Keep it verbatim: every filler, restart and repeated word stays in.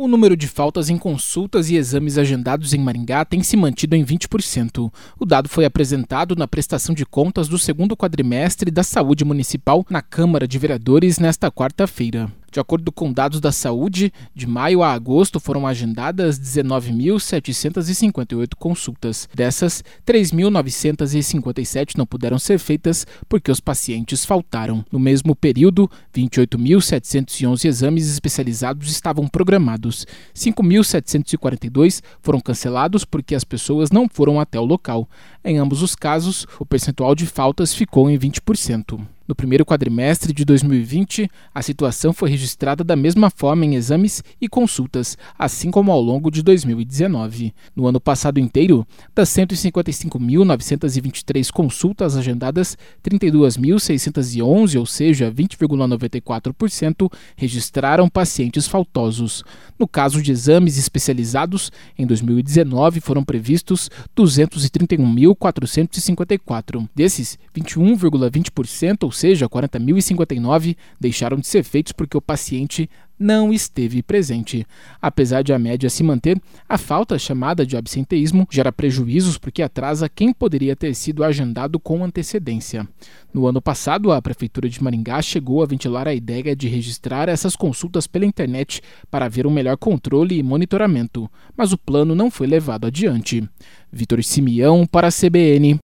O número de faltas em consultas e exames agendados em Maringá tem se mantido em vinte por cento. O dado foi apresentado na prestação de contas do segundo quadrimestre da Saúde Municipal na Câmara de Vereadores nesta quarta-feira. De acordo com dados da saúde, de maio a agosto foram agendadas dezenove mil setecentas e cinquenta e oito consultas. Dessas, três mil novecentas e cinquenta e sete não puderam ser feitas porque os pacientes faltaram. No mesmo período, vinte e oito mil setecentos e onze exames especializados estavam programados. cinco mil setecentos e quarenta e dois foram cancelados porque as pessoas não foram até o local. Em ambos os casos, o percentual de faltas ficou em vinte por cento. No primeiro quadrimestre de dois mil e vinte, a situação foi registrada da mesma forma em exames e consultas, assim como ao longo de dois mil e dezenove. No ano passado inteiro, das cento e cinquenta e cinco mil novecentas e vinte e três consultas agendadas, trinta e duas mil seiscentos e onze, ou seja, vinte vírgula noventa e quatro por cento, registraram pacientes faltosos. No caso de exames especializados, em dois mil e dezenove foram previstos duzentos e trinta e um mil quatrocentos e cinquenta e quatro. Desses, vinte e um vírgula vinte por cento, ou seja, quarenta mil e cinquenta e nove, deixaram de ser feitos porque o paciente não esteve presente. Apesar de a média se manter, a falta, chamada de absenteísmo, gera prejuízos porque atrasa quem poderia ter sido agendado com antecedência. No ano passado, a Prefeitura de Maringá chegou a ventilar a ideia de registrar essas consultas pela internet para haver um melhor controle e monitoramento, mas o plano não foi levado adiante. Vitor Simeão para a C B N.